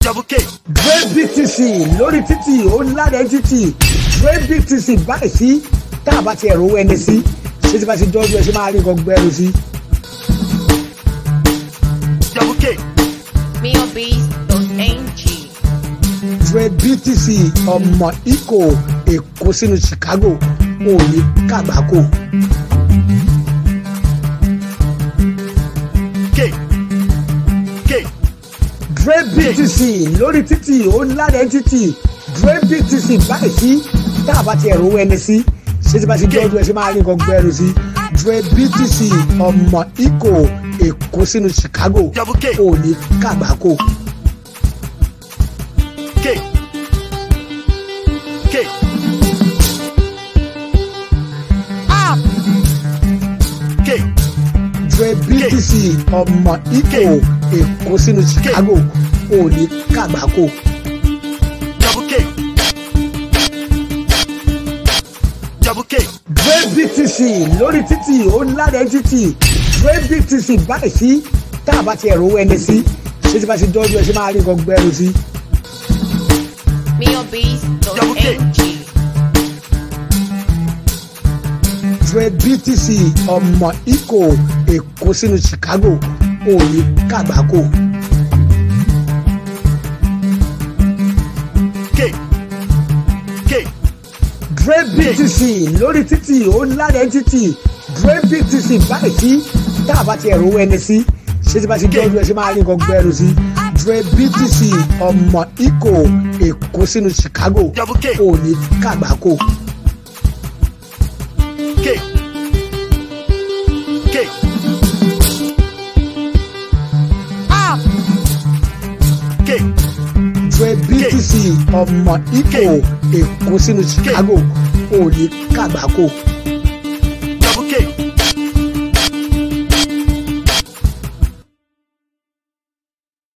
Dre BTC lórí títì ó lára títì Dre BTC báyìí sí tá a bá ti ẹ̀rọ ẹni sí ṣé tí bá ti dọ́jú ẹ ṣe máa rí nǹkan gbẹ́rù sí. MioBeats.ng. Dre BTC ọmọ Ìkó Èkó sínú Chicago ò ní kàgbákò. Dre BTC lórí títì ó lára títì Dre BTC báyìí sí tá a bá ti ẹ̀rọ ẹni sí ṣé tí bá ti dọ́jú ẹ ṣe máa rí nǹkan gbẹ́rù sí. Dre BTC ọmọ Ìkó Èkó sínú Chicago ò ní kàgbákò. Dre BTC ọmọ Ìkó Èkó sínú Chicago ò ní kàgbákò. Dre BTC lórí títì ó lára títì Dre BTC báyìí sí tá a bá ti ẹ̀rọ ẹni sí ṣé tí bá ti dọ́jú ẹ ṣe máa rí nǹkan gbẹ́rù sí. MioBeats.ng. Dre BTC ọmọ Ìkó Èkó sínú Chicago ò ní kàgbákò. Dre BTC lórí títì ó lára títì Dre BTC báyìí sí tá a bá ti ẹ̀rọ ẹni sí ṣé tí bá ti dọ́jú ẹ ṣe máa rí nǹkan gbẹ́rù sí. Dre BTC ọmọ Ìkó Èkó sínú Chicago ò ní kàgbákò. Dre BTC ọmọ Ìkó Èkó sínú Chicago ò ní kàgbákò.